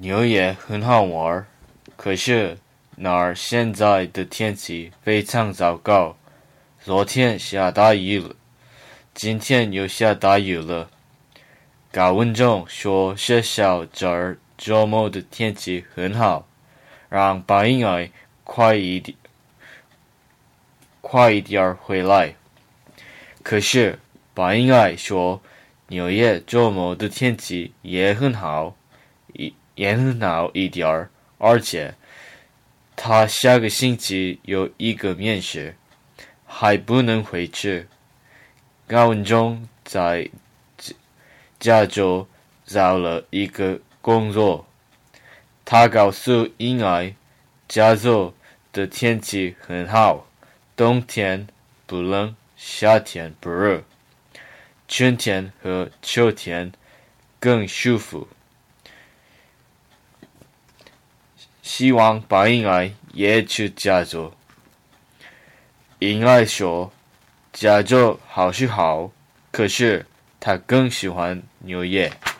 纽约很好玩，可是那儿现在的天气非常糟糕。昨天下大雨了，今天又下大雨了。高文中说学校这儿周末的天气很好，让白婴儿快一点回来。可是白婴儿说纽约周末的天气也很好一点儿，而且他下个星期有一个面试，还不能回去。高文中在加州找了一个工作，他告诉婴儿，加州的天气很好，冬天不冷，夏天不热，春天和秋天更舒服。希望白婴儿也去加州。婴儿说，加州好是好，可是他更喜欢纽约。